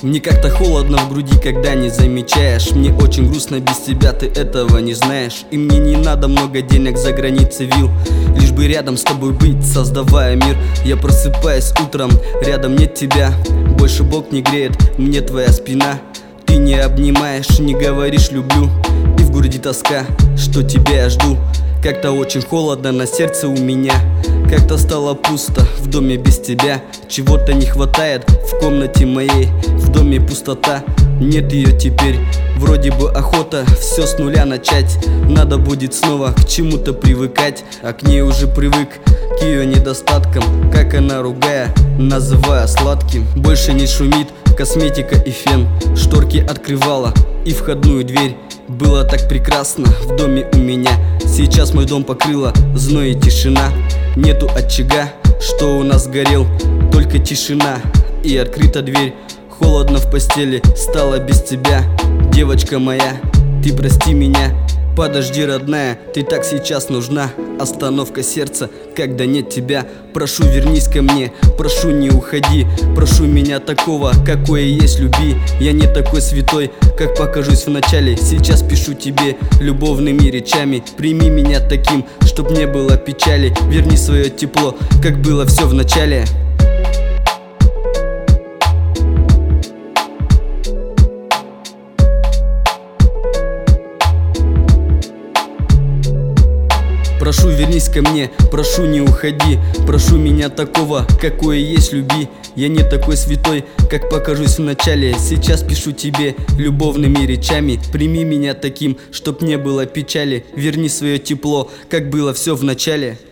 Мне как-то холодно в груди, когда не замечаешь. Мне очень грустно без тебя, ты этого не знаешь. И мне не надо много денег за границей вил, лишь бы рядом с тобой быть, создавая мир. Я просыпаюсь утром, рядом нет тебя. Больше Бог не греет мне твоя спина. Ты не обнимаешь, не говоришь люблю. И в груди тоска, что тебя я жду. Как-то очень холодно на сердце у меня. Как-то стало пусто в доме без тебя. Чего-то не хватает в комнате моей. В доме пустота, нет ее теперь. Вроде бы охота все с нуля начать. Надо будет снова к чему-то привыкать. А к ней уже привык, к ее недостаткам. Как она, ругая, называя сладким. Больше не шумит косметика и фен. Шторки открывала и входную дверь. Было так прекрасно в доме у меня. Сейчас мой дом покрыла зной и тишина. Нету очага, что у нас горел, только тишина и открыта дверь. Холодно в постели, стало без тебя. Девочка моя, ты прости меня. Подожди, родная, ты так сейчас нужна. Остановка сердца, когда нет тебя. Прошу, вернись ко мне, прошу, не уходи. Прошу меня такого, какое есть, люби. Я не такой святой, как покажусь в начале. Сейчас пишу тебе любовными речами. Прими меня таким, чтоб не было печали. Верни свое тепло, как было все в начале. Прошу, вернись ко мне, прошу, не уходи. Прошу меня такого, какое есть, люби. Я не такой святой, как покажусь в начале. Сейчас пишу тебе любовными речами. Прими меня таким, чтоб не было печали. Верни свое тепло, как было все в начале.